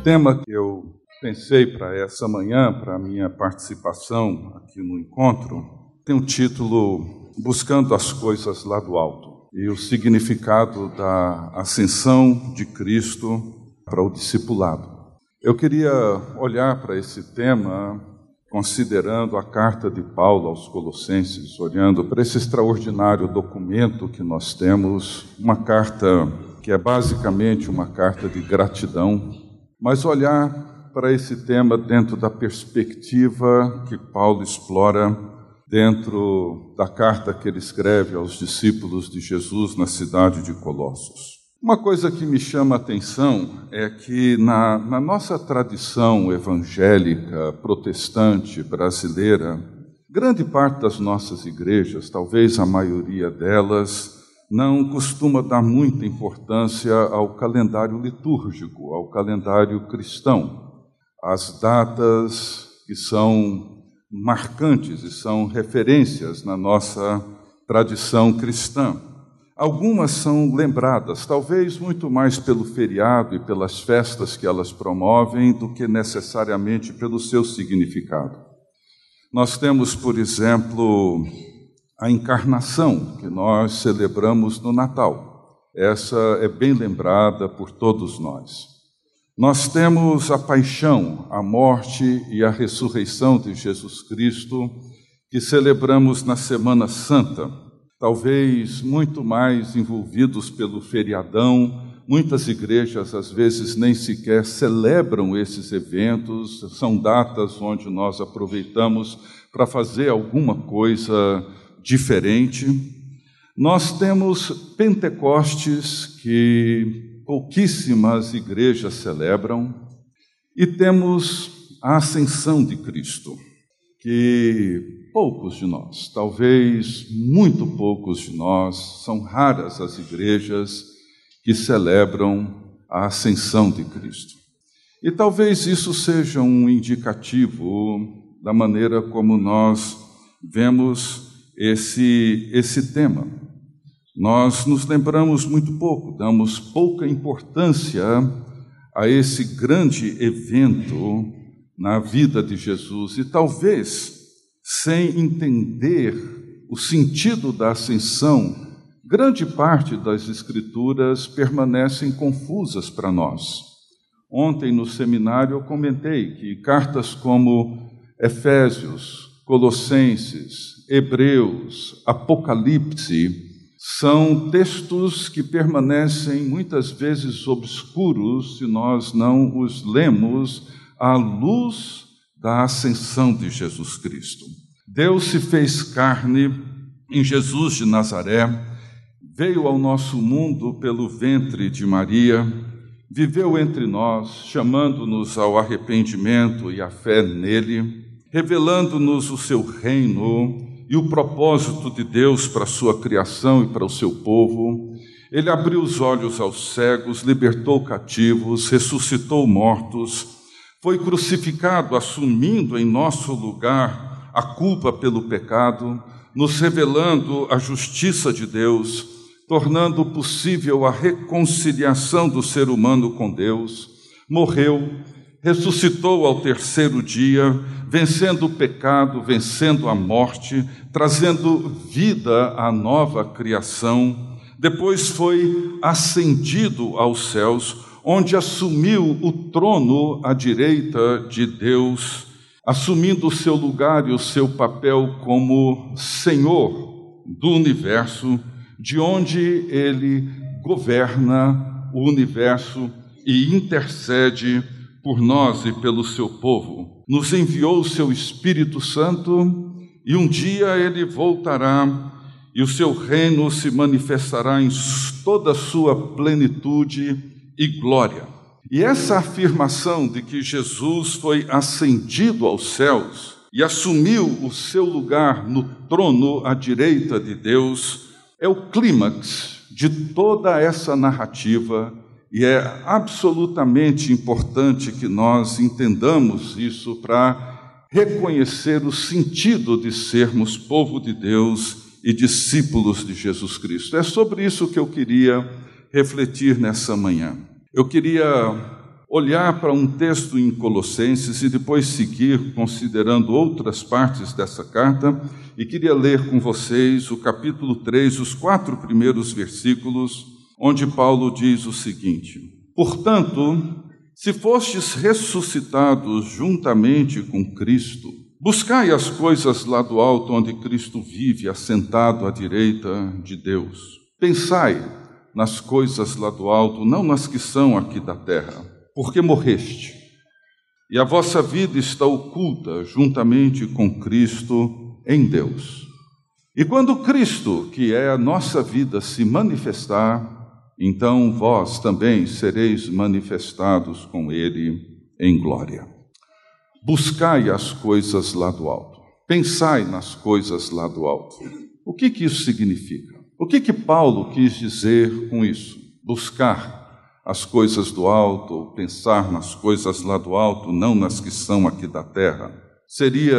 tema que eu pensei para essa manhã, para a minha participação aqui no encontro, tem o título Buscando as Coisas lá do Alto, e o significado da ascensão de Cristo para o discipulado. Eu queria olhar para esse tema considerando a carta de Paulo aos Colossenses, olhando para esse extraordinário documento que nós temos, uma carta que é basicamente uma carta de gratidão, mas olhar para esse tema dentro da perspectiva que Paulo explora dentro da carta que ele escreve aos discípulos de Jesus na cidade de Colossos. Uma coisa que me chama a atenção é que na nossa tradição evangélica protestante brasileira, grande parte das nossas igrejas, talvez a maioria delas, não costuma dar muita importância ao calendário litúrgico, ao calendário cristão, às datas que são marcantes e são referências na nossa tradição cristã. Algumas são lembradas, talvez muito mais pelo feriado e pelas festas que elas promovem do que necessariamente pelo seu significado. Nós temos, por exemplo, a encarnação, que nós celebramos no Natal. Essa é bem lembrada por todos nós. Nós temos a paixão, a morte e a ressurreição de Jesus Cristo, que celebramos na Semana Santa, talvez muito mais envolvidos pelo feriadão. Muitas igrejas, às vezes, nem sequer celebram esses eventos, são datas onde nós aproveitamos para fazer alguma coisa diferente. Nós temos Pentecostes, que pouquíssimas igrejas celebram, e temos a ascensão de Cristo, que poucos de nós, talvez muito poucos de nós, são raras as igrejas que celebram a ascensão de Cristo. E talvez isso seja um indicativo da maneira como nós vemos esse tema. Nós nos lembramos muito pouco, damos pouca importância a esse grande evento na vida de Jesus, e talvez, sem entender o sentido da ascensão, grande parte das Escrituras permanecem confusas para nós. Ontem, no seminário, eu comentei que cartas como Efésios, Colossenses, Hebreus, Apocalipse, são textos que permanecem muitas vezes obscuros se nós não os lemos à luz da ascensão de Jesus Cristo. Deus se fez carne em Jesus de Nazaré, veio ao nosso mundo pelo ventre de Maria, viveu entre nós, chamando-nos ao arrependimento e à fé nele, revelando-nos o seu reino e o propósito de Deus para a sua criação e para o seu povo. Ele abriu os olhos aos cegos, libertou cativos, ressuscitou mortos, foi crucificado assumindo em nosso lugar a culpa pelo pecado, nos revelando a justiça de Deus, tornando possível a reconciliação do ser humano com Deus, morreu, ressuscitou ao terceiro dia, vencendo o pecado, vencendo a morte, trazendo vida à nova criação. Depois foi ascendido aos céus, onde assumiu o trono à direita de Deus, assumindo o seu lugar e o seu papel como Senhor do universo, de onde ele governa o universo e intercede por nós e pelo seu povo. Nos enviou o seu Espírito Santo, e um dia ele voltará, e o seu reino se manifestará em toda a sua plenitude e glória. E essa afirmação de que Jesus foi ascendido aos céus e assumiu o seu lugar no trono à direita de Deus é o clímax de toda essa narrativa. E é absolutamente importante que nós entendamos isso para reconhecer o sentido de sermos povo de Deus e discípulos de Jesus Cristo. É sobre isso que eu queria refletir nessa manhã. Eu queria olhar para um texto em Colossenses e depois seguir considerando outras partes dessa carta, e queria ler com vocês o capítulo 3, os 4 primeiros versículos, onde Paulo diz o seguinte: portanto, se fostes ressuscitados juntamente com Cristo, buscai as coisas lá do alto, onde Cristo vive, assentado à direita de Deus. Pensai nas coisas lá do alto, não nas que são aqui da terra, porque morreste, e a vossa vida está oculta juntamente com Cristo em Deus. E quando Cristo, que é a nossa vida, se manifestar, então vós também sereis manifestados com Ele em glória. Buscai as coisas lá do alto. Pensai nas coisas lá do alto. O que isso significa? O que Paulo quis dizer com isso? Buscar as coisas do alto, pensar nas coisas lá do alto, não nas que são aqui da terra. Seria,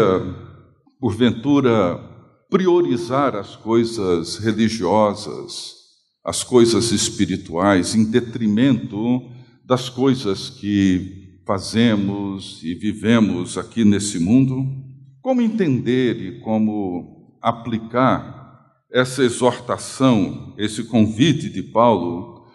porventura, priorizar as coisas religiosas, as coisas espirituais, em detrimento das coisas que fazemos e vivemos aqui nesse mundo? Como entender e como aplicar essa exortação, esse convite de Paulo,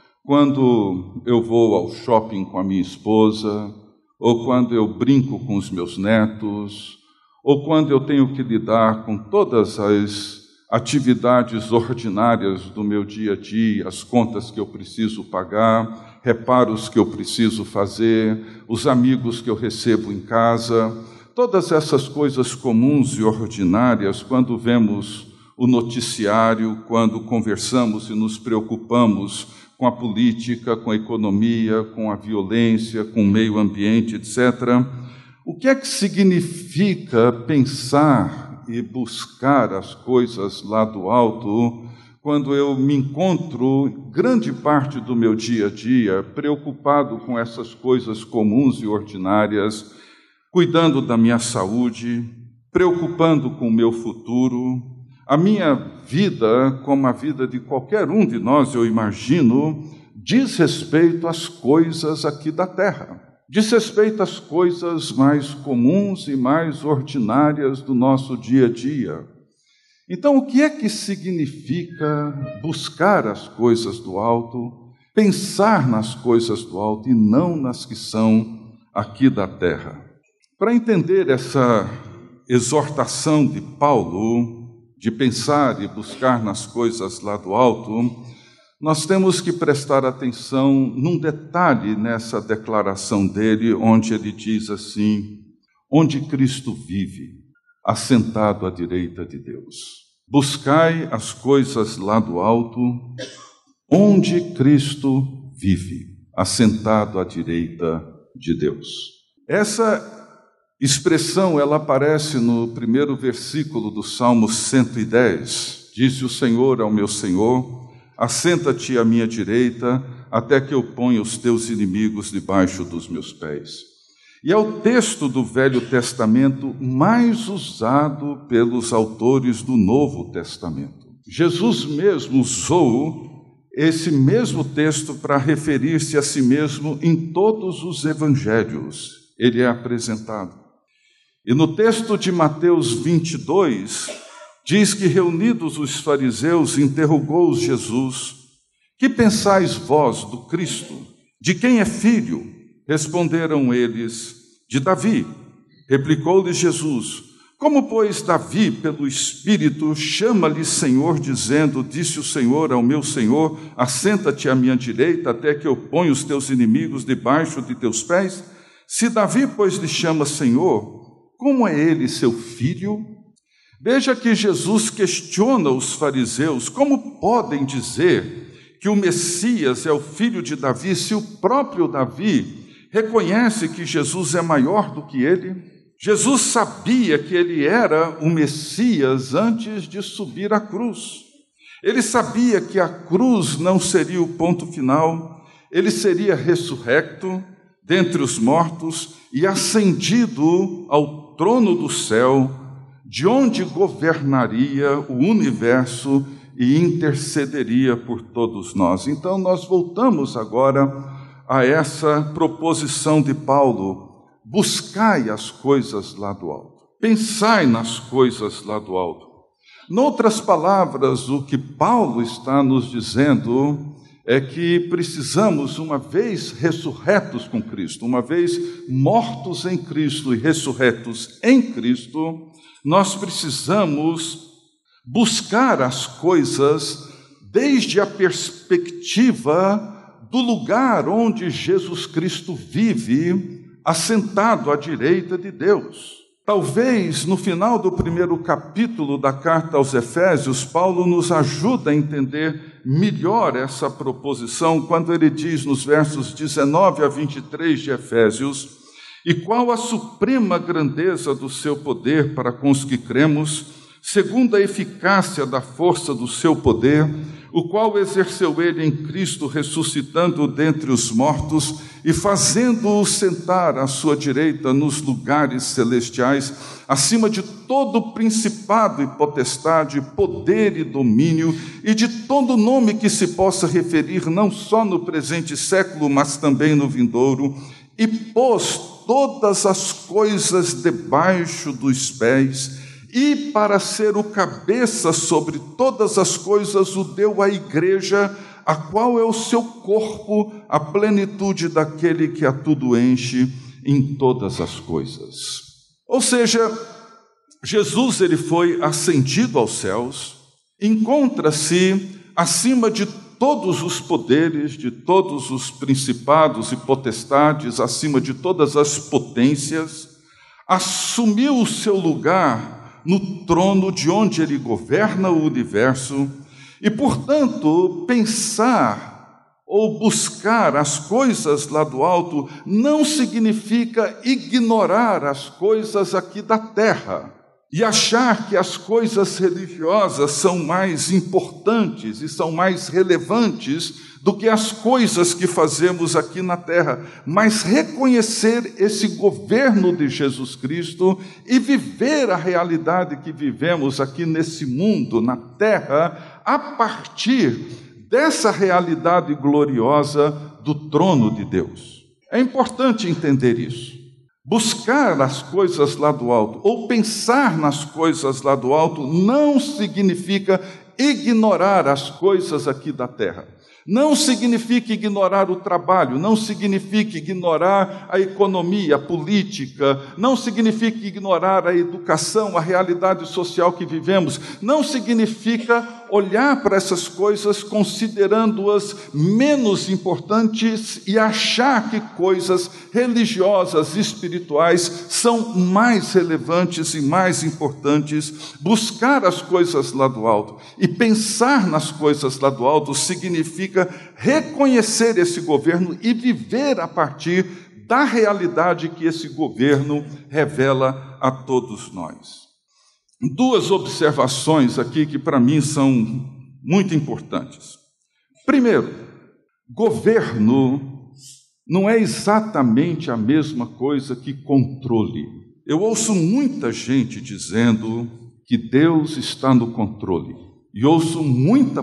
quando eu vou ao shopping com a minha esposa, ou quando eu brinco com os meus netos, ou quando eu tenho que lidar com todas as atividades ordinárias do meu dia a dia, as contas que eu preciso pagar, reparos que eu preciso fazer, os amigos que eu recebo em casa, todas essas coisas comuns e ordinárias, quando vemos o noticiário, quando conversamos e nos preocupamos com a política, com a economia, com a violência, com o meio ambiente, etc. O que é que significa pensar e buscar as coisas lá do alto, quando eu me encontro, grande parte do meu dia a dia, preocupado com essas coisas comuns e ordinárias, cuidando da minha saúde, preocupando com o meu futuro? A minha vida, como a vida de qualquer um de nós, eu imagino, diz respeito às coisas aqui da terra. Diz respeito às coisas mais comuns e mais ordinárias do nosso dia a dia. Então, o que é que significa buscar as coisas do alto, pensar nas coisas do alto e não nas que são aqui da terra? Para entender essa exortação de Paulo, de pensar e buscar nas coisas lá do alto, nós temos que prestar atenção num detalhe nessa declaração dele, onde ele diz assim: onde Cristo vive, assentado à direita de Deus. Buscai as coisas lá do alto, onde Cristo vive, assentado à direita de Deus. Essa expressão, ela aparece no primeiro versículo do Salmo 110. Disse o Senhor ao meu Senhor: assenta-te à minha direita, até que eu ponha os teus inimigos debaixo dos meus pés. E é o texto do Velho Testamento mais usado pelos autores do Novo Testamento. Jesus mesmo usou esse mesmo texto para referir-se a si mesmo em todos os evangelhos. Ele é apresentado. E no texto de Mateus 22, diz que, reunidos os fariseus, interrogou-os Jesus: que pensais vós do Cristo? De quem é filho? Responderam eles: de Davi. Replicou-lhe Jesus: como, pois, Davi, pelo Espírito, chama-lhe Senhor, dizendo: disse o Senhor ao meu Senhor, assenta-te à minha direita, até que eu ponha os teus inimigos debaixo de teus pés? Se Davi, pois, lhe chama Senhor, como é ele seu filho? Veja que Jesus questiona os fariseus: como podem dizer que o Messias é o filho de Davi, se o próprio Davi reconhece que Jesus é maior do que ele? Jesus sabia que ele era o Messias antes de subir à cruz. Ele sabia que a cruz não seria o ponto final, ele seria ressurrecto dentre os mortos e ascendido ao trono do céu, de onde governaria o universo e intercederia por todos nós. Então, nós voltamos agora a essa proposição de Paulo: buscai as coisas lá do alto, pensai nas coisas lá do alto. Noutras palavras, o que Paulo está nos dizendo é que precisamos, uma vez ressurretos com Cristo, uma vez mortos em Cristo e ressurretos em Cristo, nós precisamos buscar as coisas desde a perspectiva do lugar onde Jesus Cristo vive, assentado à direita de Deus. Talvez no final do primeiro capítulo da carta aos Efésios, Paulo nos ajuda a entender melhor essa proposição, quando ele diz nos versos 19 a 23 de Efésios: e qual a suprema grandeza do seu poder para com os que cremos, segundo a eficácia da força do seu poder, o qual exerceu ele em Cristo, ressuscitando-o dentre os mortos e fazendo-o sentar à sua direita nos lugares celestiais, acima de todo principado e potestade, poder e domínio, e de todo nome que se possa referir, não só no presente século, mas também no vindouro, e pôs todas as coisas debaixo dos pés, e para ser o cabeça sobre todas as coisas o deu à igreja, a qual é o seu corpo, a plenitude daquele que a tudo enche em todas as coisas. Ou seja, Jesus ele foi ascendido aos céus, encontra-se acima de todos os poderes, de todos os principados e potestades, acima de todas as potências, assumiu o seu lugar no trono de onde ele governa o universo, e, portanto, pensar ou buscar as coisas lá do alto não significa ignorar as coisas aqui da terra e achar que as coisas religiosas são mais importantes e são mais relevantes do que as coisas que fazemos aqui na terra, mas reconhecer esse governo de Jesus Cristo e viver a realidade que vivemos aqui nesse mundo, na terra, a partir dessa realidade gloriosa do trono de Deus. É importante entender isso. Buscar as coisas lá do alto, ou pensar nas coisas lá do alto, não significa ignorar as coisas aqui da terra. Não significa ignorar o trabalho, não significa ignorar a economia, a política, não significa ignorar a educação, a realidade social que vivemos, não significa olhar para essas coisas considerando-as menos importantes e achar que coisas religiosas e espirituais são mais relevantes e mais importantes. Buscar as coisas lá do alto e pensar nas coisas lá do alto significa reconhecer esse governo e viver a partir da realidade que esse governo revela a todos nós. Duas observações aqui que para mim são muito importantes. Primeiro, governo não é exatamente a mesma coisa que controle. Eu ouço muita gente dizendo que Deus está no controle, e ouço muito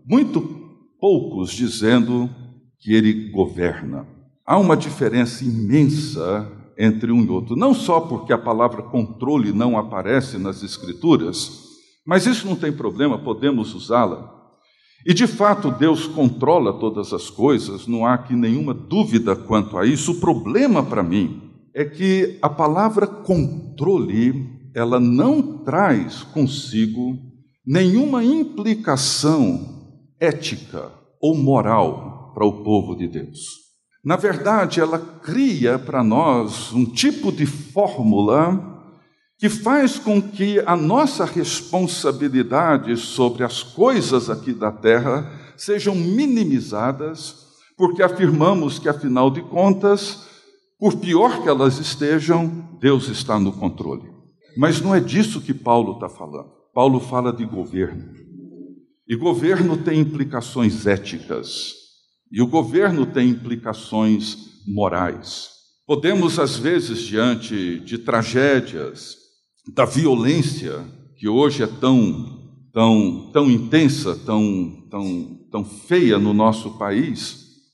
poucos dizendo que Ele governa. Há uma diferença imensa entre um e outro, não só porque a palavra controle não aparece nas Escrituras, mas isso não tem problema, podemos usá-la. E de fato Deus controla todas as coisas, não há aqui nenhuma dúvida quanto a isso. O problema para mim é que a palavra controle, ela não traz consigo nenhuma implicação ética ou moral para o povo de Deus. Na verdade, ela cria para nós um tipo de fórmula que faz com que a nossa responsabilidade sobre as coisas aqui da terra sejam minimizadas, porque afirmamos que, afinal de contas, por pior que elas estejam, Deus está no controle. Mas não é disso que Paulo está falando. Paulo fala de governo. E governo tem implicações éticas. E o governo tem implicações morais. Podemos, às vezes, diante de tragédias, da violência, que hoje é tão intensa, tão feia no nosso país,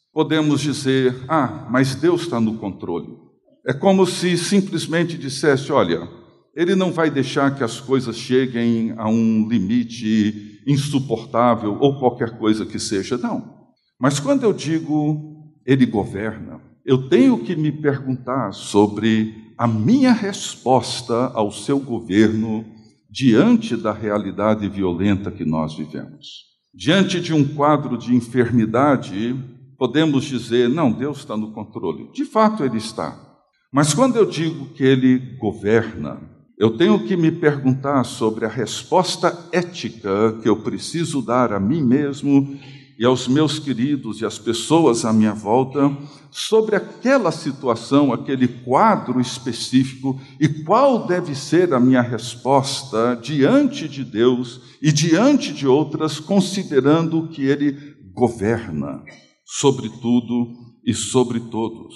podemos dizer, mas Deus está no controle. É como se simplesmente dissesse, olha, Ele não vai deixar que as coisas cheguem a um limite insuportável ou qualquer coisa que seja, não. Mas quando eu digo Ele governa, eu tenho que me perguntar sobre a minha resposta ao seu governo diante da realidade violenta que nós vivemos. Diante de um quadro de enfermidade, podemos dizer, não, Deus está no controle. De fato, Ele está. Mas quando eu digo que Ele governa, eu tenho que me perguntar sobre a resposta ética que eu preciso dar a mim mesmo e aos meus queridos e às pessoas à minha volta, sobre aquela situação, aquele quadro específico, e qual deve ser a minha resposta diante de Deus e diante de outras, considerando que Ele governa sobre tudo e sobre todos.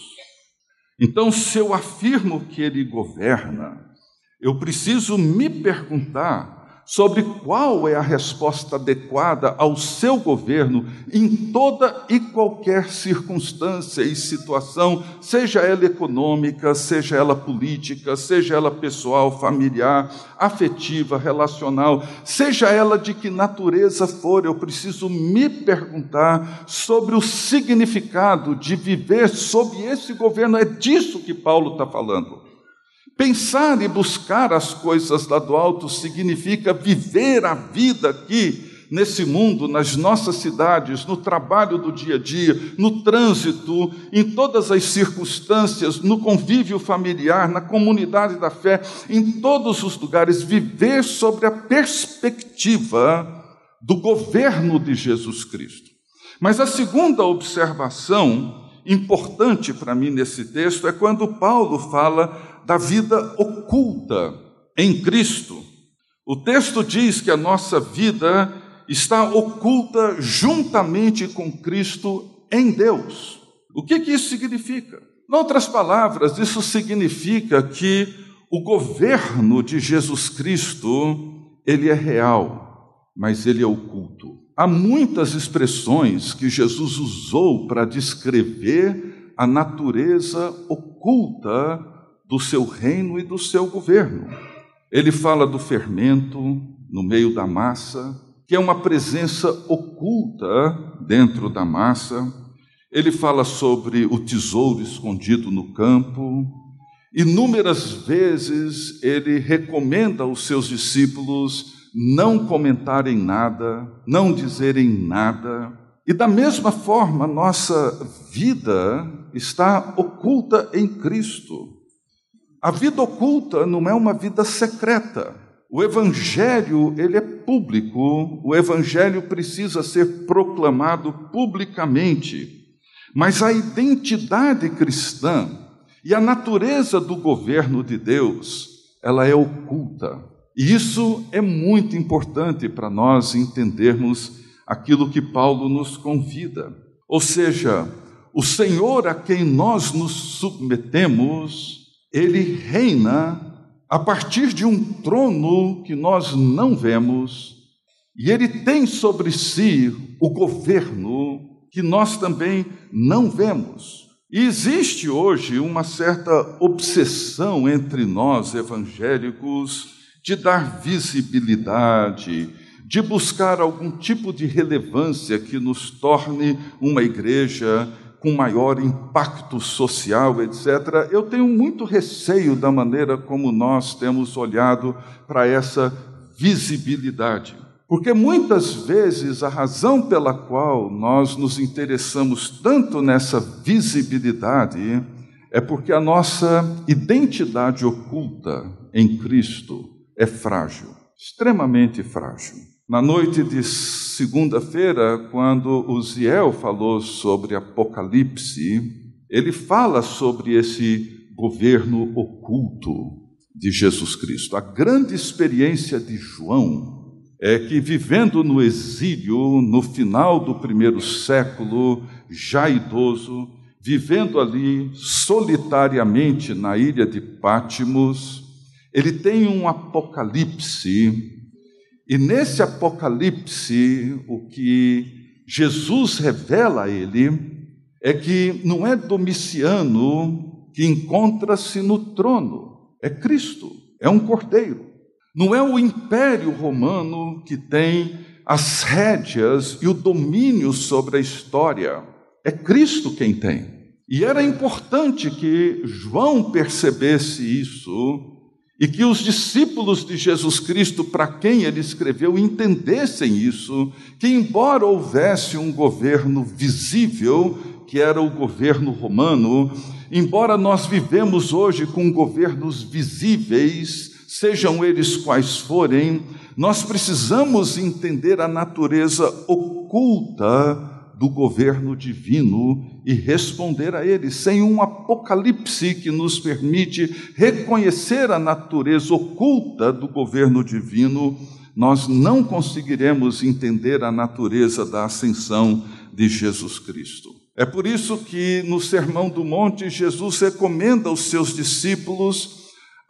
Então, se eu afirmo que Ele governa, eu preciso me perguntar sobre qual é a resposta adequada ao seu governo em toda e qualquer circunstância e situação, seja ela econômica, seja ela política, seja ela pessoal, familiar, afetiva, relacional, seja ela de que natureza for, eu preciso me perguntar sobre o significado de viver sob esse governo. É disso que Paulo está falando. Pensar e buscar as coisas lá do alto significa viver a vida aqui, nesse mundo, nas nossas cidades, no trabalho do dia a dia, no trânsito, em todas as circunstâncias, no convívio familiar, na comunidade da fé, em todos os lugares, viver sobre a perspectiva do governo de Jesus Cristo. Mas a segunda observação importante para mim nesse texto é quando Paulo fala da vida oculta em Cristo. O texto diz que a nossa vida está oculta juntamente com Cristo em Deus. O que isso significa? Em outras palavras, isso significa que o governo de Jesus Cristo, ele é real, mas ele é oculto. Há muitas expressões que Jesus usou para descrever a natureza oculta do seu reino e do seu governo. Ele fala do fermento no meio da massa, que é uma presença oculta dentro da massa. Ele fala sobre o tesouro escondido no campo. Inúmeras vezes ele recomenda aos seus discípulos não comentarem nada, não dizerem nada. E da mesma forma, nossa vida está oculta em Cristo. A vida oculta não é uma vida secreta. O Evangelho, ele é público, o Evangelho precisa ser proclamado publicamente. Mas a identidade cristã e a natureza do governo de Deus, ela é oculta. E isso é muito importante para nós entendermos aquilo que Paulo nos convida. Ou seja, o Senhor a quem nós nos submetemos, Ele reina a partir de um trono que nós não vemos, e Ele tem sobre si o governo que nós também não vemos. E existe hoje uma certa obsessão entre nós evangélicos de dar visibilidade, de buscar algum tipo de relevância que nos torne uma igreja com maior impacto social, etc. Eu tenho muito receio da maneira como nós temos olhado para essa visibilidade. Porque muitas vezes a razão pela qual nós nos interessamos tanto nessa visibilidade é porque a nossa identidade oculta em Cristo é frágil, extremamente frágil. Na noite de segunda-feira, quando o Ziel falou sobre Apocalipse, ele fala sobre esse governo oculto de Jesus Cristo. A grande experiência de João é que, vivendo no exílio, no final do primeiro século, já idoso, vivendo ali solitariamente na ilha de Pátimos, ele tem um apocalipse, e nesse apocalipse, o que Jesus revela a ele é que não é Domiciano que encontra-se no trono, é Cristo, é um cordeiro. Não é o Império Romano que tem as rédeas e o domínio sobre a história, é Cristo quem tem. E era importante que João percebesse isso e que os discípulos de Jesus Cristo, para quem ele escreveu, entendessem isso, que embora houvesse um governo visível, que era o governo romano, embora nós vivemos hoje com governos visíveis, sejam eles quais forem, nós precisamos entender a natureza oculta do governo divino e responder a ele. Sem um apocalipse que nos permite reconhecer a natureza oculta do governo divino, nós não conseguiremos entender a natureza da ascensão de Jesus Cristo. É por isso que no Sermão do Monte, Jesus recomenda aos seus discípulos,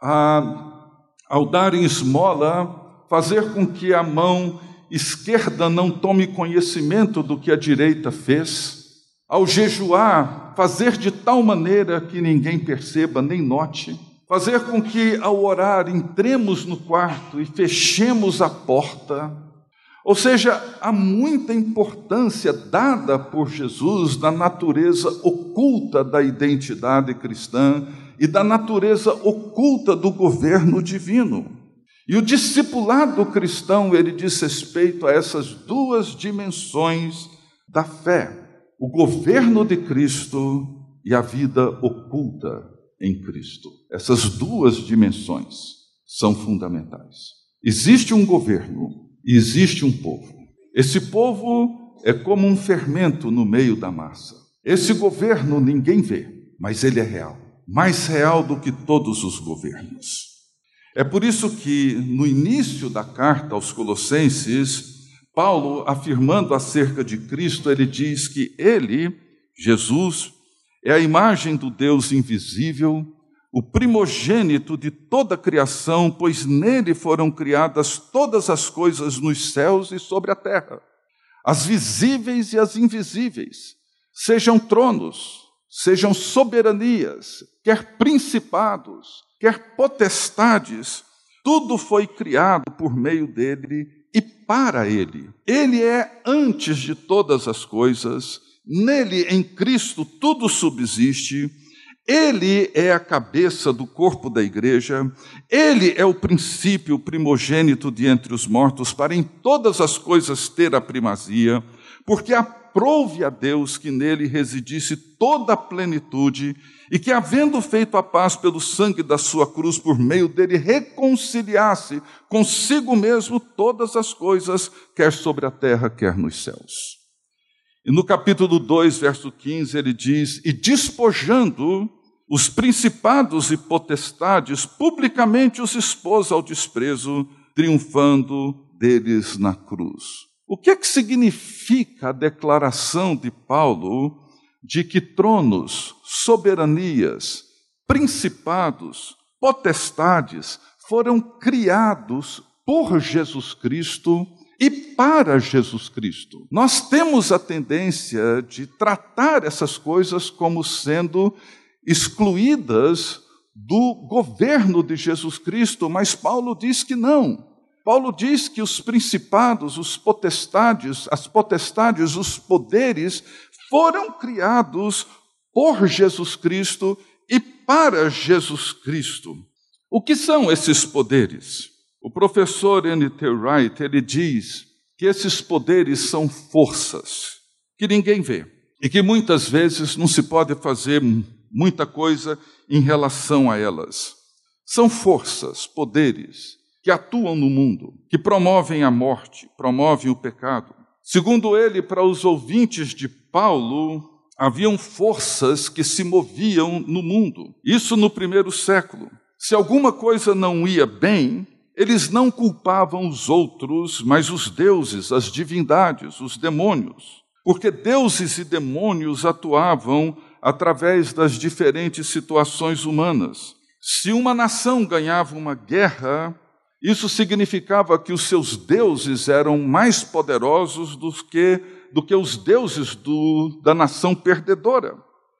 ao darem esmola, fazer com que a mão esquerda não tome conhecimento do que a direita fez. Ao jejuar, fazer de tal maneira que ninguém perceba nem note. Fazer com que, ao orar, entremos no quarto e fechemos a porta. Ou seja, há muita importância dada por Jesus na natureza oculta da identidade cristã e da natureza oculta do governo divino. E o discipulado cristão, ele diz respeito a essas duas dimensões da fé. O governo de Cristo e a vida oculta em Cristo. Essas duas dimensões são fundamentais. Existe um governo e existe um povo. Esse povo é como um fermento no meio da massa. Esse governo ninguém vê, mas ele é real. Mais real do que todos os governos. É por isso que, no início da carta aos Colossenses, Paulo, afirmando acerca de Cristo, ele diz que ele, Jesus, é a imagem do Deus invisível, o primogênito de toda a criação, pois nele foram criadas todas as coisas nos céus e sobre a terra, as visíveis e as invisíveis, sejam tronos, sejam soberanias, quer principados, quer potestades, tudo foi criado por meio dele e para ele. Ele é antes de todas as coisas, nele, em Cristo, tudo subsiste, ele é a cabeça do corpo da igreja, ele é o princípio primogênito de entre os mortos, para em todas as coisas ter a primazia, porque aprouve a Deus que nele residisse toda a plenitude, e que, havendo feito a paz pelo sangue da sua cruz, por meio dele reconciliasse consigo mesmo todas as coisas, quer sobre a terra, quer nos céus. E no capítulo 2, verso 15, ele diz, e despojando os principados e potestades, publicamente os expôs ao desprezo, triunfando deles na cruz. O que é que significa a declaração de Paulo de que tronos, soberanias, principados, potestades foram criados por Jesus Cristo e para Jesus Cristo? Nós temos a tendência de tratar essas coisas como sendo excluídas do governo de Jesus Cristo, mas Paulo diz que não. Paulo diz que os principados, os potestades, as potestades, os poderes foram criados por Jesus Cristo e para Jesus Cristo. O que são esses poderes? O professor N.T. Wright, ele diz que esses poderes são forças que ninguém vê e que muitas vezes não se pode fazer muita coisa em relação a elas. São forças, poderes que atuam no mundo, que promovem a morte, promovem o pecado. Segundo ele, para os ouvintes de Paulo, haviam forças que se moviam no mundo. Isso no primeiro século. Se alguma coisa não ia bem, eles não culpavam os outros, mas os deuses, as divindades, os demônios. Porque deuses e demônios atuavam através das diferentes situações humanas. Se uma nação ganhava uma guerra, isso significava que os seus deuses eram mais poderosos do que do que os deuses da nação perdedora.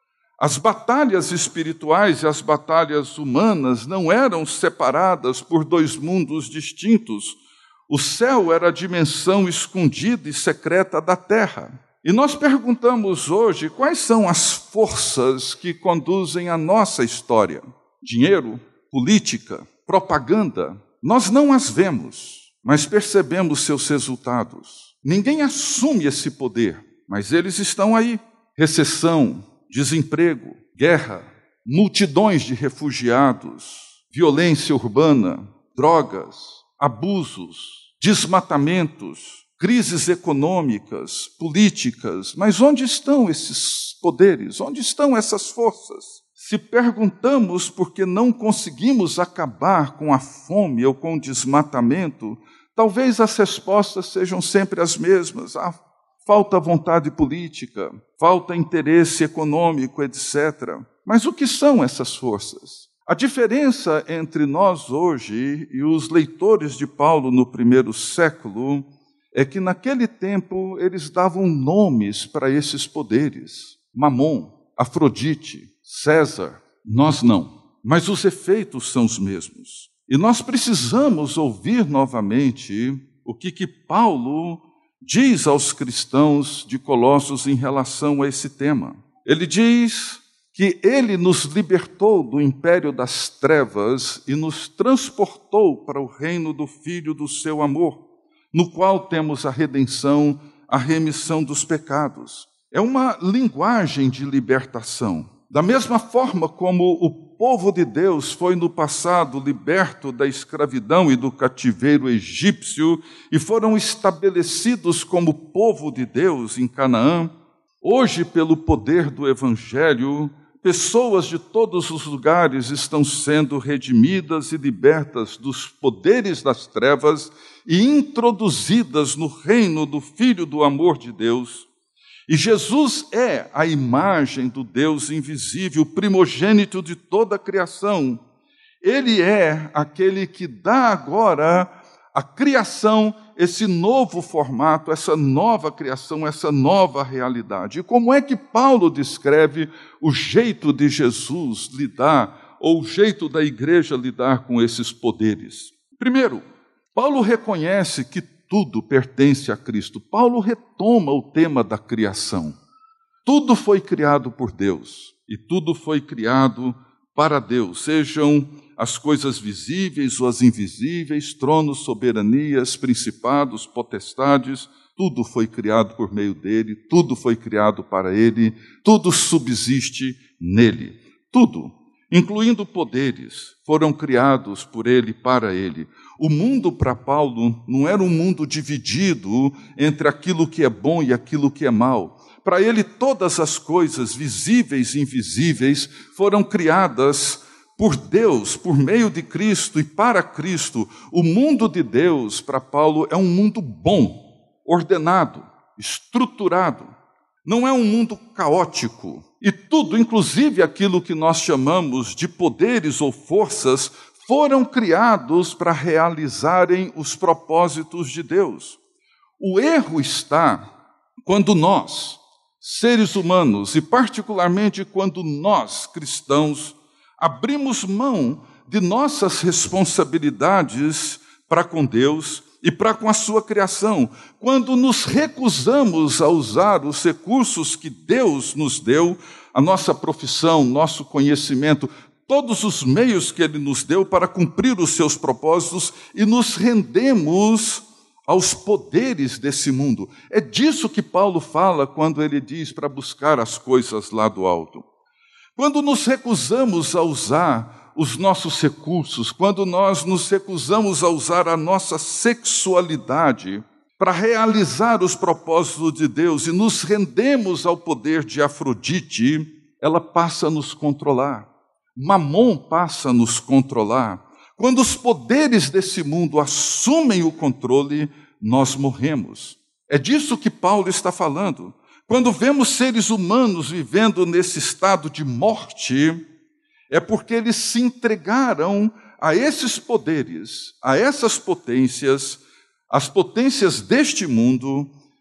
As batalhas espirituais e as batalhas humanas não eram separadas por dois mundos distintos. O céu era a dimensão escondida e secreta da terra. E nós perguntamos hoje quais são as forças que conduzem a nossa história. Dinheiro, política, propaganda. Nós não as vemos, mas percebemos seus resultados. Ninguém assume esse poder, mas eles estão aí. Recessão, desemprego, guerra, multidões de refugiados, violência urbana, drogas, abusos, desmatamentos, crises econômicas, políticas. Mas onde estão esses poderes? Onde estão essas forças? Se perguntamos por que não conseguimos acabar com a fome ou com o desmatamento, talvez as respostas sejam sempre as mesmas. Falta vontade política, falta interesse econômico, etc. Mas o que são essas forças? A diferença entre nós hoje e os leitores de Paulo no primeiro século é que naquele tempo eles davam nomes para esses poderes. Mamon, Afrodite, César. Nós não. Mas os efeitos são os mesmos. E nós precisamos ouvir novamente o que Paulo diz aos cristãos de Colossos em relação a esse tema. Ele diz que ele nos libertou do império das trevas e nos transportou para o reino do Filho do seu amor, no qual temos a redenção, a remissão dos pecados. É uma linguagem de libertação. Da mesma forma como o povo de Deus foi no passado liberto da escravidão e do cativeiro egípcio e foram estabelecidos como povo de Deus em Canaã, hoje, pelo poder do Evangelho, pessoas de todos os lugares estão sendo redimidas e libertas dos poderes das trevas e introduzidas no reino do Filho do amor de Deus. E Jesus é a imagem do Deus invisível, o primogênito de toda a criação. Ele é aquele que dá agora à criação esse novo formato, essa nova criação, essa nova realidade. E como é que Paulo descreve o jeito de Jesus lidar, ou o jeito da igreja lidar com esses poderes? Primeiro, Paulo reconhece que tudo pertence a Cristo. Paulo retoma o tema da criação. Tudo foi criado por Deus, e tudo foi criado para Deus, sejam as coisas visíveis ou as invisíveis, tronos, soberanias, principados, potestades, tudo foi criado por meio dele, tudo foi criado para ele, tudo subsiste nele. Tudo, incluindo poderes, foram criados por ele e para ele. O mundo para Paulo não era um mundo dividido entre aquilo que é bom e aquilo que é mal. Para ele, todas as coisas visíveis e invisíveis foram criadas por Deus, por meio de Cristo e para Cristo. O mundo de Deus, para Paulo, é um mundo bom, ordenado, estruturado. Não é um mundo caótico. E tudo, inclusive aquilo que nós chamamos de poderes ou forças, foram criados para realizarem os propósitos de Deus. O erro está quando nós, seres humanos, e particularmente quando nós, cristãos, abrimos mão de nossas responsabilidades para com Deus e para com a sua criação, quando nos recusamos a usar os recursos que Deus nos deu, a nossa profissão, nosso conhecimento, todos os meios que Ele nos deu para cumprir os seus propósitos e nos rendemos aos poderes desse mundo. É disso que Paulo fala quando ele diz para buscar as coisas lá do alto. Quando nos recusamos a usar os nossos recursos, quando nós nos recusamos a usar a nossa sexualidade para realizar os propósitos de Deus e nos rendemos ao poder de Afrodite, ela passa a nos controlar. Mamon passa a nos controlar. Quando os poderes desse mundo assumem o controle, nós morremos. É disso que Paulo está falando. Quando vemos seres humanos vivendo nesse estado de morte, é porque eles se entregaram a esses poderes, a essas potências, as potências deste mundo,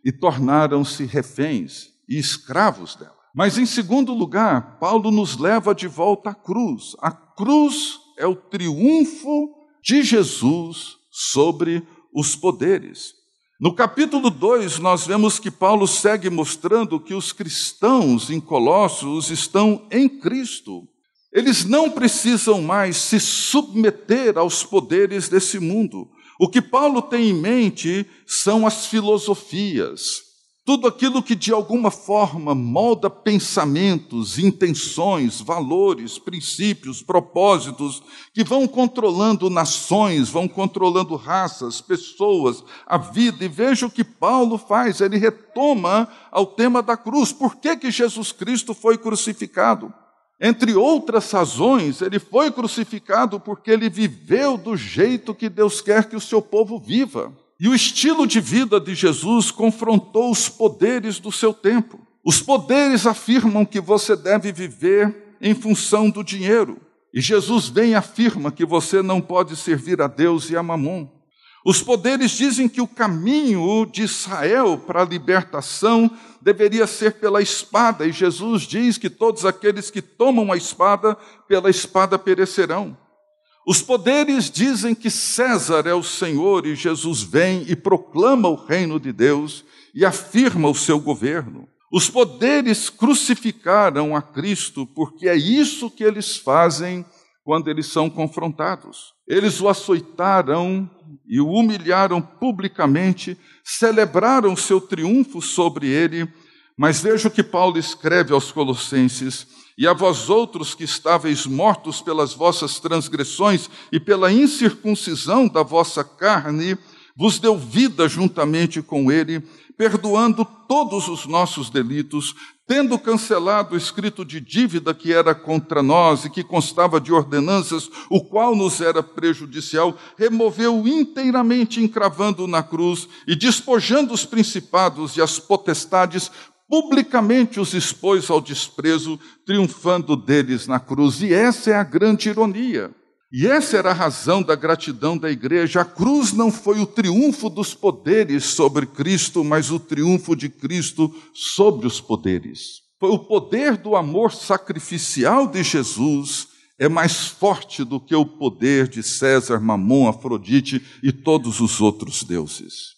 e tornaram-se reféns e escravos dela. Mas, em segundo lugar, Paulo nos leva de volta à cruz. A cruz é o triunfo de Jesus sobre os poderes. No capítulo 2, nós vemos que Paulo segue mostrando que os cristãos em Colossos estão em Cristo. Eles não precisam mais se submeter aos poderes desse mundo. O que Paulo tem em mente são as filosofias. Tudo aquilo que de alguma forma molda pensamentos, intenções, valores, princípios, propósitos, que vão controlando nações, vão controlando raças, pessoas, a vida. E veja o que Paulo faz, ele retoma ao tema da cruz. Por que Jesus Cristo foi crucificado? Entre outras razões, ele foi crucificado porque ele viveu do jeito que Deus quer que o seu povo viva. E o estilo de vida de Jesus confrontou os poderes do seu tempo. Os poderes afirmam que você deve viver em função do dinheiro. E Jesus vem e afirma que você não pode servir a Deus e a Mamon. Os poderes dizem que o caminho de Israel para a libertação deveria ser pela espada. E Jesus diz que todos aqueles que tomam a espada, pela espada perecerão. Os poderes dizem que César é o Senhor e Jesus vem e proclama o reino de Deus e afirma o seu governo. Os poderes crucificaram a Cristo porque é isso que eles fazem quando eles são confrontados. Eles o açoitaram e o humilharam publicamente, celebraram seu triunfo sobre ele, mas veja o que Paulo escreve aos Colossenses: e a vós outros que estáveis mortos pelas vossas transgressões e pela incircuncisão da vossa carne, vos deu vida juntamente com ele, perdoando todos os nossos delitos, tendo cancelado o escrito de dívida que era contra nós e que constava de ordenanças, o qual nos era prejudicial, removeu inteiramente, encravando na cruz e despojando os principados e as potestades, publicamente os expôs ao desprezo, triunfando deles na cruz. E essa é a grande ironia. E essa era a razão da gratidão da igreja. A cruz não foi o triunfo dos poderes sobre Cristo, mas o triunfo de Cristo sobre os poderes. Foi o poder do amor sacrificial de Jesus é mais forte do que o poder de César, Mamon, Afrodite e todos os outros deuses.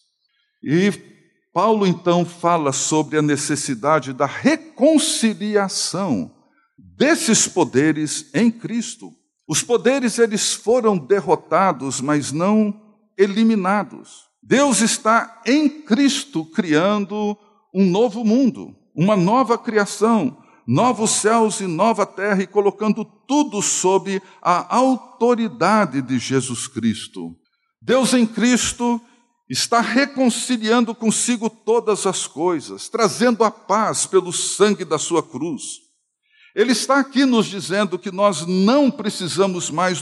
E Paulo, então, fala sobre a necessidade da reconciliação desses poderes em Cristo. Os poderes, eles foram derrotados, mas não eliminados. Deus está em Cristo criando um novo mundo, uma nova criação, novos céus e nova terra, e colocando tudo sob a autoridade de Jesus Cristo. Deus em Cristo está reconciliando consigo todas as coisas, trazendo a paz pelo sangue da sua cruz. Ele está aqui nos dizendo que nós não precisamos mais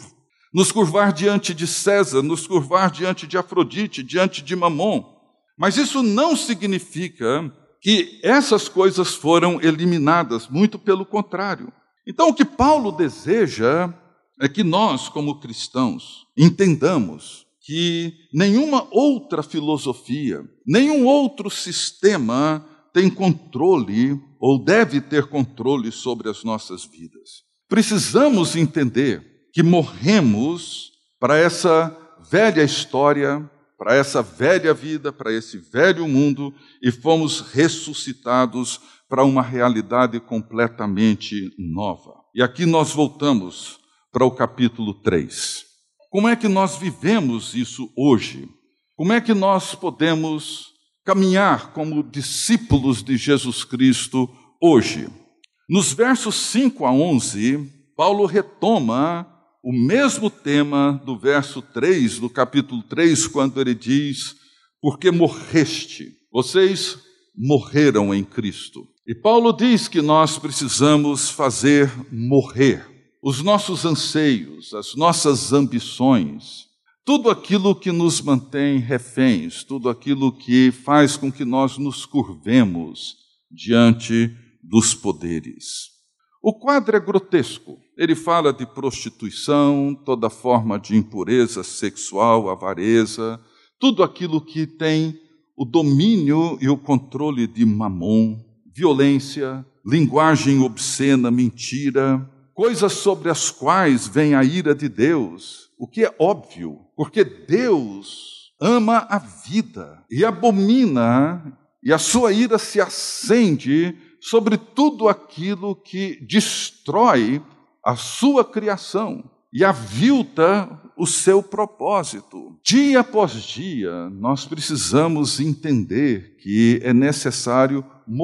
nos curvar diante de César, nos curvar diante de Afrodite, diante de Mamon. Mas isso não significa que essas coisas foram eliminadas, muito pelo contrário. Então, o que Paulo deseja é que nós, como cristãos, entendamos que nenhuma outra filosofia, nenhum outro sistema tem controle ou deve ter controle sobre as nossas vidas. Precisamos entender que morremos para essa velha história, para essa velha vida, para esse velho mundo, e fomos ressuscitados para uma realidade completamente nova. E aqui nós voltamos para o capítulo 3. Como é que nós vivemos isso hoje? Como é que nós podemos caminhar como discípulos de Jesus Cristo hoje? Nos versos 5 a 11, Paulo retoma o mesmo tema do verso 3, do capítulo 3, quando ele diz: porque morreste, vocês morreram em Cristo. E Paulo diz que nós precisamos fazer morrer os nossos anseios, as nossas ambições, tudo aquilo que nos mantém reféns, tudo aquilo que faz com que nós nos curvemos diante dos poderes. O quadro é grotesco. Ele fala de prostituição, toda forma de impureza sexual, avareza, tudo aquilo que tem o domínio e o controle de Mamon, violência, linguagem obscena, mentira, coisas sobre as quais vem a ira de Deus, o que é óbvio, porque Deus ama a vida e abomina, e a sua ira se acende sobre tudo aquilo que destrói a sua criação e avilta o seu propósito. Dia após dia, nós precisamos entender que é necessário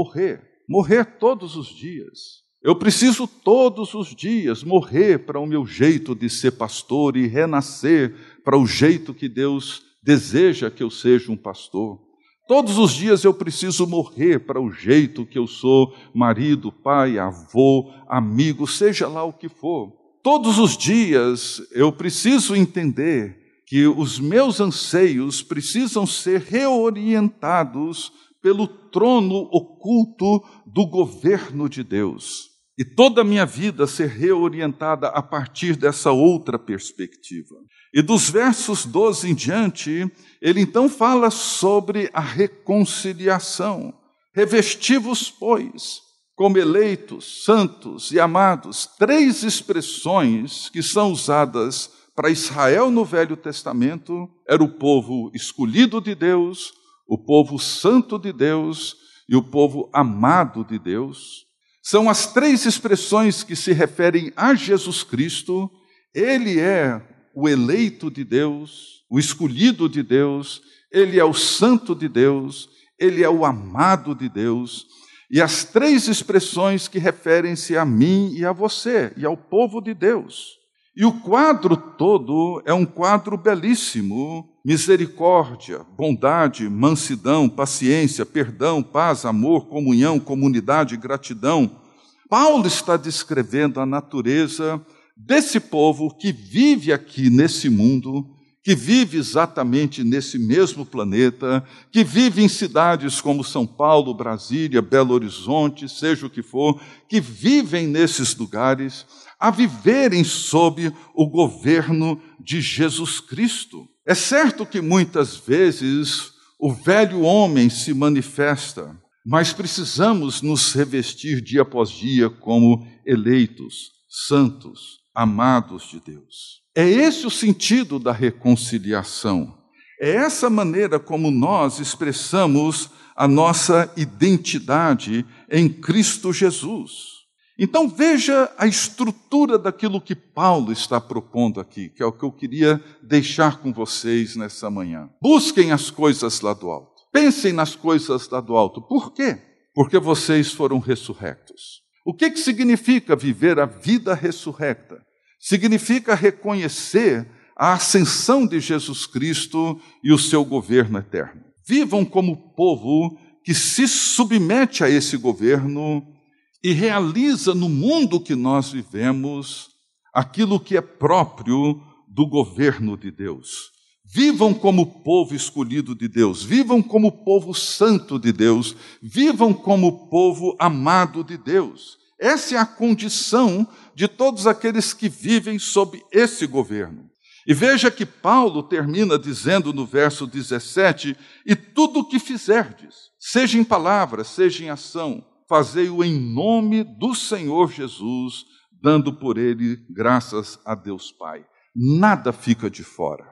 morrer todos os dias. Eu preciso todos os dias morrer para o meu jeito de ser pastor e renascer para o jeito que Deus deseja que eu seja um pastor. Todos os dias eu preciso morrer para o jeito que eu sou marido, pai, avô, amigo, seja lá o que for. Todos os dias eu preciso entender que os meus anseios precisam ser reorientados pelo trono oculto do governo de Deus. E toda a minha vida ser reorientada a partir dessa outra perspectiva. E dos versos 12 em diante, ele então fala sobre a reconciliação. Revesti-vos, pois, como eleitos, santos e amados. 3 expressões que são usadas para Israel no Velho Testamento. Era o povo escolhido de Deus, o povo santo de Deus e o povo amado de Deus. São as 3 expressões que se referem a Jesus Cristo. Ele é o eleito de Deus, o escolhido de Deus, ele é o santo de Deus, ele é o amado de Deus. E as 3 expressões que referem-se a mim e a você, e ao povo de Deus. E o quadro todo é um quadro belíssimo: misericórdia, bondade, mansidão, paciência, perdão, paz, amor, comunhão, comunidade, gratidão. Paulo está descrevendo a natureza desse povo que vive aqui nesse mundo, que vive exatamente nesse mesmo planeta, que vive em cidades como São Paulo, Brasília, Belo Horizonte, seja o que for, que vivem nesses lugares, a viverem sob o governo de Jesus Cristo. É certo que muitas vezes o velho homem se manifesta, mas precisamos nos revestir dia após dia como eleitos, santos, amados de Deus. É esse o sentido da reconciliação. É essa maneira como nós expressamos a nossa identidade em Cristo Jesus. Então veja a estrutura daquilo que Paulo está propondo aqui, que é o que eu queria deixar com vocês nessa manhã. Busquem as coisas lá do alto. Pensem nas coisas lá do alto. Por quê? Porque vocês foram ressurrectos. O que significa viver a vida ressurrecta? Significa reconhecer a ascensão de Jesus Cristo e o seu governo eterno. Vivam como povo que se submete a esse governo e realiza no mundo que nós vivemos aquilo que é próprio do governo de Deus. Vivam como povo escolhido de Deus, vivam como povo santo de Deus, vivam como povo amado de Deus. Essa é a condição de todos aqueles que vivem sob esse governo. E veja que Paulo termina dizendo no verso 17: e tudo o que fizerdes, seja em palavra, seja em ação, fazei-o em nome do Senhor Jesus, dando por ele graças a Deus Pai. Nada fica de fora,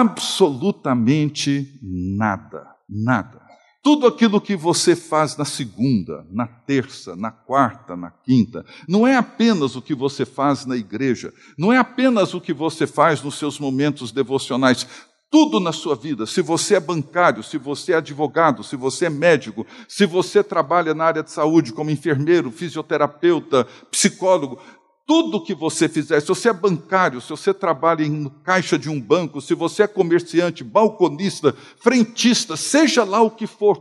absolutamente nada, nada. Tudo aquilo que você faz na segunda, na terça, na quarta, na quinta, não é apenas o que você faz na igreja, não é apenas o que você faz nos seus momentos devocionais. Tudo na sua vida, se você é bancário, se você é advogado, se você é médico, se você trabalha na área de saúde como enfermeiro, fisioterapeuta, psicólogo, tudo que você fizer, se você é bancário, se você trabalha em caixa de um banco, se você é comerciante, balconista, frentista, seja lá o que for,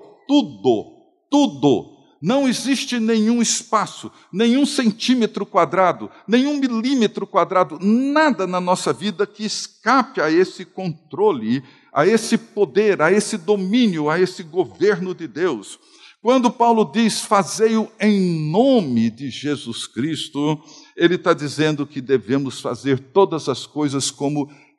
tudo. Não existe nenhum espaço, nenhum centímetro quadrado, nenhum milímetro quadrado, nada na nossa vida que escape a esse controle, a esse poder, a esse domínio, a esse governo de Deus. Quando Paulo diz, fazei-o em nome de Jesus Cristo, ele está dizendo que devemos fazer todas as coisas como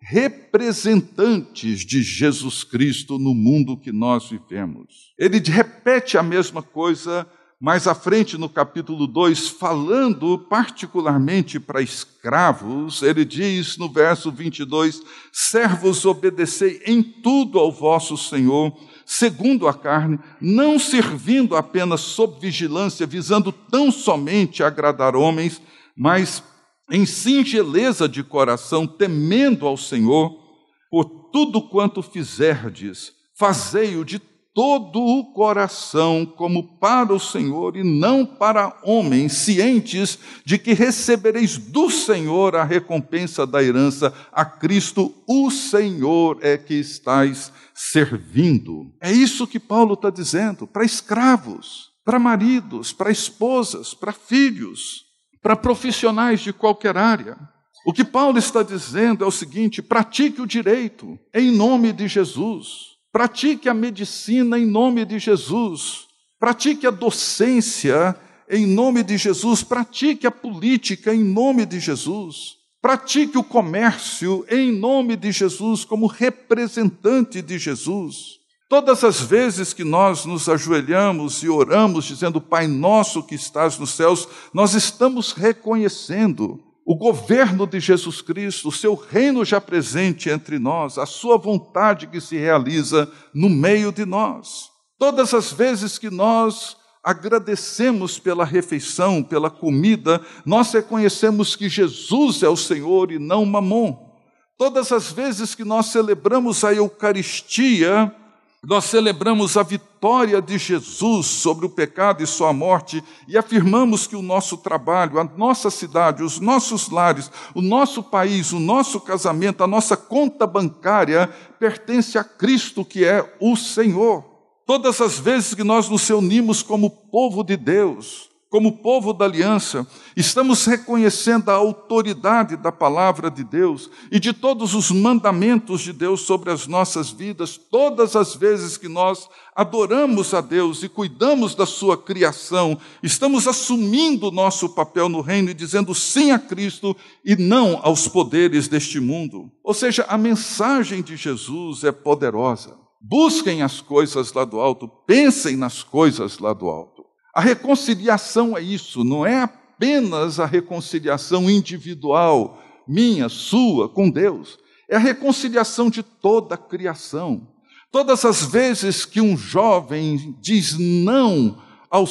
representantes de Jesus Cristo no mundo que nós vivemos. Ele repete a mesma coisa mais à frente no capítulo 2, falando particularmente para escravos. Ele diz no verso 22, servos, obedecei em tudo ao vosso Senhor, segundo a carne, não servindo apenas sob vigilância, visando tão somente agradar homens, mas em singeleza de coração, temendo ao Senhor, por tudo quanto fizerdes, fazei-o de todo o coração, como para o Senhor e não para homens, cientes de que recebereis do Senhor a recompensa da herança, a Cristo o Senhor é que estáis servindo. É isso que Paulo está dizendo para escravos, para maridos, para esposas, para filhos, para profissionais de qualquer área. O que Paulo está dizendo é o seguinte: pratique o direito em nome de Jesus. Pratique a medicina em nome de Jesus. Pratique a docência em nome de Jesus. Pratique a política em nome de Jesus. Pratique o comércio em nome de Jesus, como representante de Jesus. Todas as vezes que nós nos ajoelhamos e oramos, dizendo Pai nosso que estás nos céus, nós estamos reconhecendo o governo de Jesus Cristo, o seu reino já presente entre nós, a sua vontade que se realiza no meio de nós. Todas as vezes que nós agradecemos pela refeição, pela comida, nós reconhecemos que Jesus é o Senhor e não Mamon. Todas as vezes que nós celebramos a Eucaristia, nós celebramos a vitória de Jesus sobre o pecado e sua morte e afirmamos que o nosso trabalho, a nossa cidade, os nossos lares, o nosso país, o nosso casamento, a nossa conta bancária pertence a Cristo, que é o Senhor. Todas as vezes que nós nos reunimos como povo de Deus, como povo da aliança, estamos reconhecendo a autoridade da palavra de Deus e de todos os mandamentos de Deus sobre as nossas vidas. Todas as vezes que nós adoramos a Deus e cuidamos da sua criação, estamos assumindo o nosso papel no reino e dizendo sim a Cristo e não aos poderes deste mundo. Ou seja, a mensagem de Jesus é poderosa. Busquem as coisas lá do alto, pensem nas coisas lá do alto. A reconciliação é isso, não é apenas a reconciliação individual, minha, sua, com Deus. É a reconciliação de toda a criação. Todas as vezes que um jovem diz não ao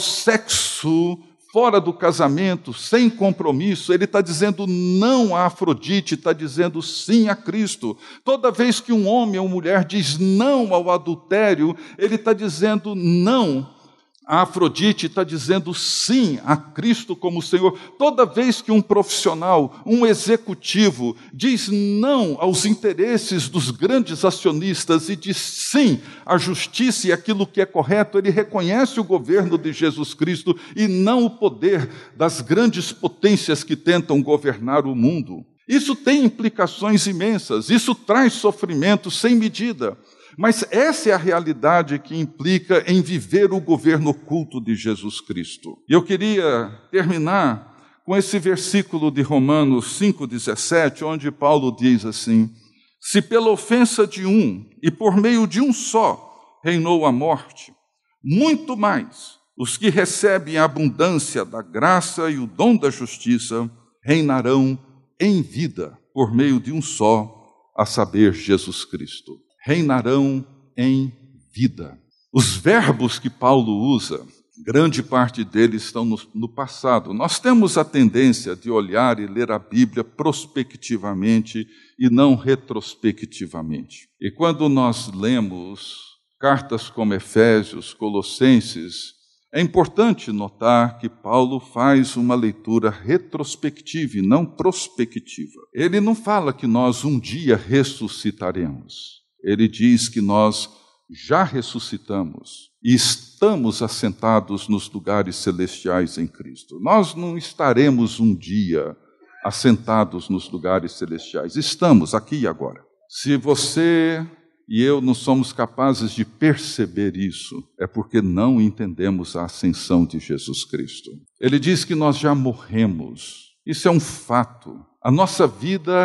sexo fora do casamento, sem compromisso, ele está dizendo não a Afrodite, está dizendo sim a Cristo. Toda vez que um homem ou mulher diz não ao adultério, ele está dizendo não a Afrodite, está dizendo sim a Cristo como Senhor. Toda vez que um profissional, um executivo, diz não aos interesses dos grandes acionistas e diz sim à justiça e aquilo que é correto, ele reconhece o governo de Jesus Cristo e não o poder das grandes potências que tentam governar o mundo. Isso tem implicações imensas, isso traz sofrimento sem medida. Mas essa é a realidade que implica em viver o governo oculto de Jesus Cristo. E eu queria terminar com esse versículo de Romanos 5,17, onde Paulo diz assim: se pela ofensa de um e por meio de um só reinou a morte, muito mais os que recebem a abundância da graça e o dom da justiça reinarão em vida por meio de um só, a saber, Jesus Cristo. Reinarão em vida. Os verbos que Paulo usa, grande parte deles estão no passado. Nós temos a tendência de olhar e ler a Bíblia prospectivamente e não retrospectivamente. E quando nós lemos cartas como Efésios, Colossenses, é importante notar que Paulo faz uma leitura retrospectiva e não prospectiva. Ele não fala que nós um dia ressuscitaremos. Ele diz que nós já ressuscitamos e estamos assentados nos lugares celestiais em Cristo. Nós não estaremos um dia assentados nos lugares celestiais. Estamos aqui e agora. Se você e eu não somos capazes de perceber isso, é porque não entendemos a ascensão de Jesus Cristo. Ele diz que nós já morremos. Isso é um fato. A nossa vida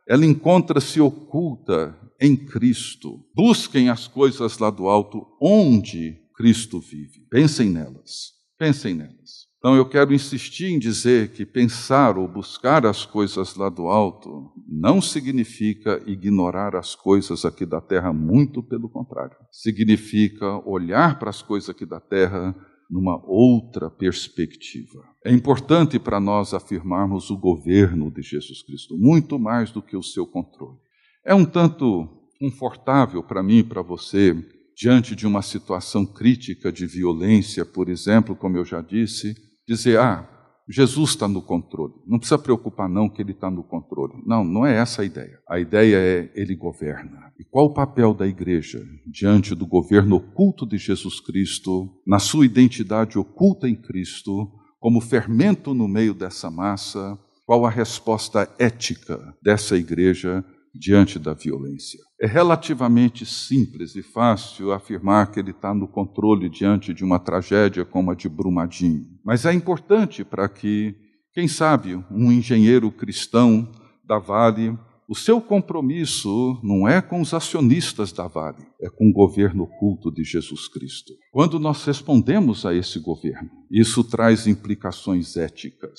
ela encontra-se oculta em Cristo. Busquem as coisas lá do alto, onde Cristo vive. Pensem nelas, pensem nelas. Então eu quero insistir em dizer que pensar ou buscar as coisas lá do alto não significa ignorar as coisas aqui da terra, muito pelo contrário. Significa olhar para as coisas aqui da terra numa outra perspectiva. É importante para nós afirmarmos o governo de Jesus Cristo, muito mais do que o seu controle. É um tanto confortável para mim e para você, diante de uma situação crítica de violência, por exemplo, como eu já disse, dizer, Jesus está no controle. Não precisa preocupar não que ele está no controle. Não, não é essa a ideia. A ideia é, ele governa. E qual o papel da igreja diante do governo oculto de Jesus Cristo, na sua identidade oculta em Cristo, como fermento no meio dessa massa? Qual a resposta ética dessa igreja diante da violência? É relativamente simples e fácil afirmar que ele está no controle diante de uma tragédia como a de Brumadinho. Mas é importante para que, quem sabe, um engenheiro cristão da Vale, o seu compromisso não é com os acionistas da Vale, é com o governo oculto de Jesus Cristo. Quando nós respondemos a esse governo, isso traz implicações éticas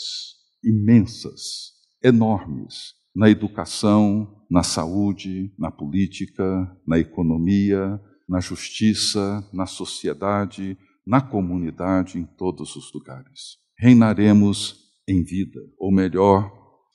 imensas, enormes, na educação, na saúde, na política, na economia, na justiça, na sociedade, na comunidade, em todos os lugares. Reinaremos em vida, ou melhor,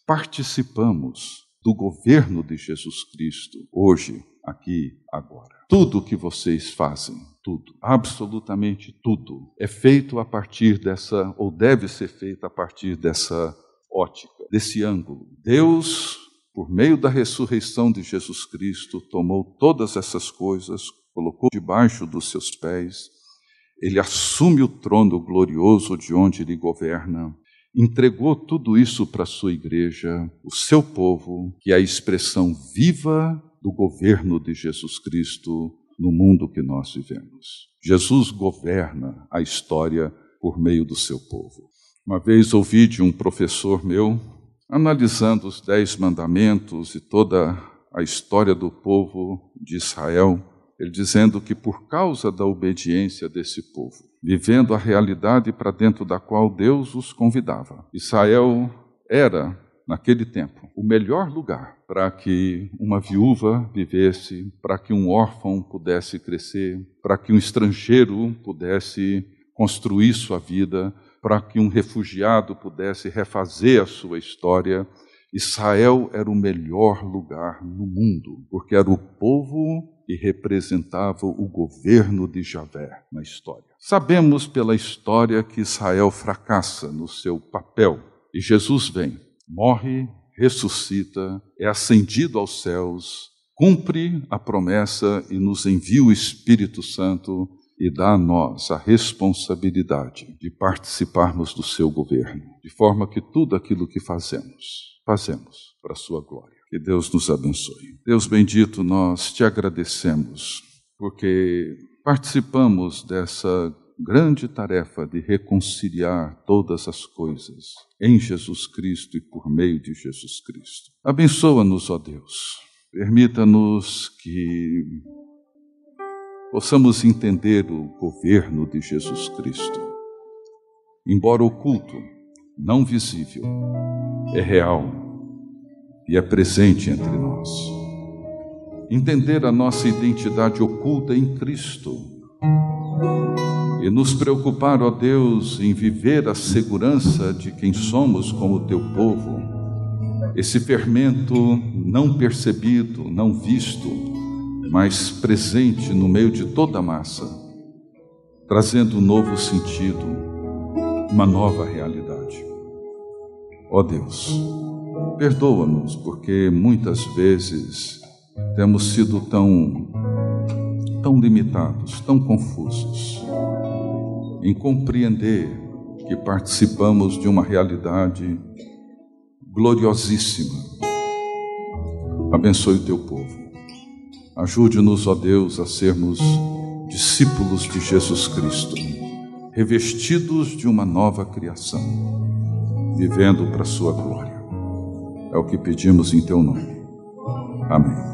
participamos do governo de Jesus Cristo, hoje, aqui, agora. Tudo o que vocês fazem, tudo, absolutamente tudo, é feito a partir dessa, ou deve ser feito a partir dessa ótica, desse ângulo. Deus, por meio da ressurreição de Jesus Cristo, tomou todas essas coisas, colocou debaixo dos seus pés, ele assume o trono glorioso de onde ele governa, entregou tudo isso para a sua igreja, o seu povo, que é a expressão viva do governo de Jesus Cristo no mundo que nós vivemos. Jesus governa a história por meio do seu povo. Uma vez ouvi de um professor meu, analisando os 10 mandamentos e toda a história do povo de Israel, ele dizendo que por causa da obediência desse povo, vivendo a realidade para dentro da qual Deus os convidava, Israel era, naquele tempo, o melhor lugar para que uma viúva vivesse, para que um órfão pudesse crescer, para que um estrangeiro pudesse construir sua vida, para que um refugiado pudesse refazer a sua história. Israel era o melhor lugar no mundo, porque era o povo que representava o governo de Javé na história. Sabemos pela história que Israel fracassa no seu papel, e Jesus vem, morre, ressuscita, é ascendido aos céus, cumpre a promessa e nos envia o Espírito Santo e dá a nós a responsabilidade de participarmos do seu governo, de forma que tudo aquilo que fazemos para a sua glória. Que Deus nos abençoe. Deus bendito, nós te agradecemos, porque participamos dessa grande tarefa de reconciliar todas as coisas em Jesus Cristo e por meio de Jesus Cristo. Abençoa-nos, ó Deus. Permita-nos que possamos entender o governo de Jesus Cristo. Embora oculto, não visível, é real e é presente entre nós. Entender a nossa identidade oculta em Cristo e nos preocupar, ó Deus, em viver a segurança de quem somos como teu povo, esse fermento não percebido, não visto, mas presente no meio de toda a massa, trazendo um novo sentido, uma nova realidade. Ó Deus, perdoa-nos, porque muitas vezes temos sido tão limitados, tão confusos em compreender que participamos de uma realidade gloriosíssima. Abençoe o teu povo. Ajude-nos, ó Deus, a sermos discípulos de Jesus Cristo, revestidos de uma nova criação, vivendo para a sua glória. É o que pedimos em teu nome. Amém.